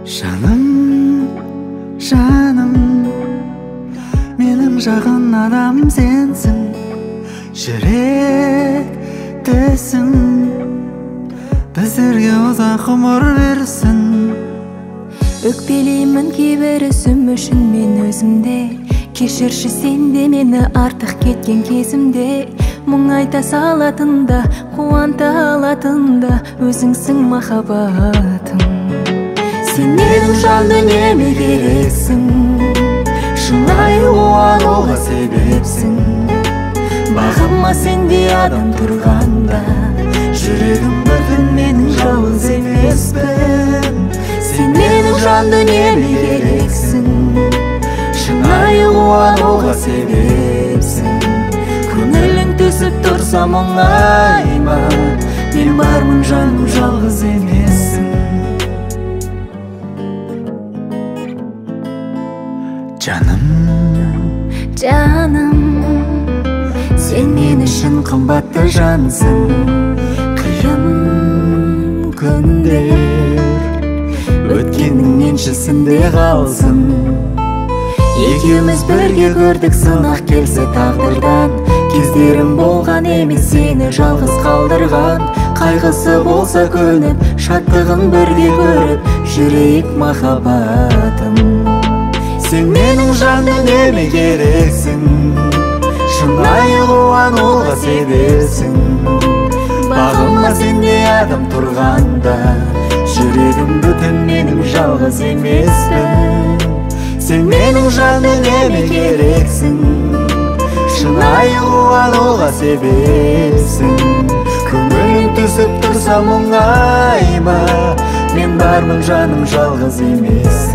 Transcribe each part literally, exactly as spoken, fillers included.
Жаным, жаным, менің жақын адам сенсің, жүректісің, біздерге ұзақ ғұмыр берсін. Өкпелеймін кейбір ісім үшін мен өзімде, кешірші сен де мені артық кеткен кезімде. Мұң айта салатында, қуанта алатында өзіңсің махаббатым. Сен менің жан дүниеме керексің, шынайы қуануға себепсің. Бағыма сендей адам тұрғанда, жүрегім бүтін, менің жалғыз емеспін. Сен менің жан дүниеме керексің, шынайы қуануға себепсің. Көңілің түсіп тұрса мұңайма, мен бармын жаным, жалғыз емессің. Жаным, жаным, сен мен үшін қымбатты жансың. Қиын күндер өткеннің еншісінде қалсын. Екеуміз бірге көрдік сынақ келсе тағдырдан, кездерім болған емес сені жалғыз қалдырған. Қайғысы болса көніп, шаттығын бірге көріп жүрейік махаббатым. Сен менің жан дүниеме керексің, шынайы қуануға себепсің. Бағыма сендей адам тұрғанда, жүрегім бүтін, менің жалғыз емеспін. Сен менің жан дүниеме керексің, шынайы қуануға себепсің. Көңілің түсіп тұрса мұңайма, мен бармын жаным, жалғыз емессің.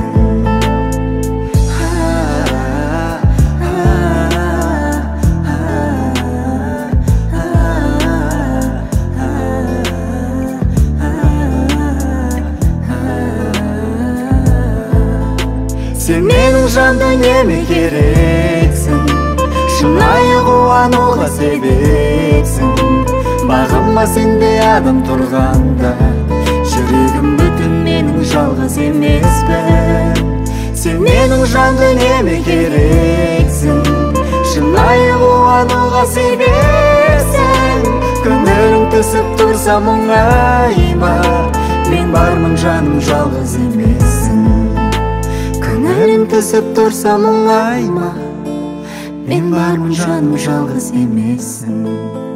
Сен менің жан дүниеме керексің, шынайы қуануға себепсің. Бағыма сендей адам тұрғанда, жүрегім бүтін, менің жалғыз емеспін. Сен менің жан дүниеме керексің, шынайы қуануға себепсің. Көңілің түсіп тұрса мұңайма, мен бармын жаным, жалғыз емессің. Көңілің түсіп тұрса мұңайма, мен бармын жаным, жалғыз емессің.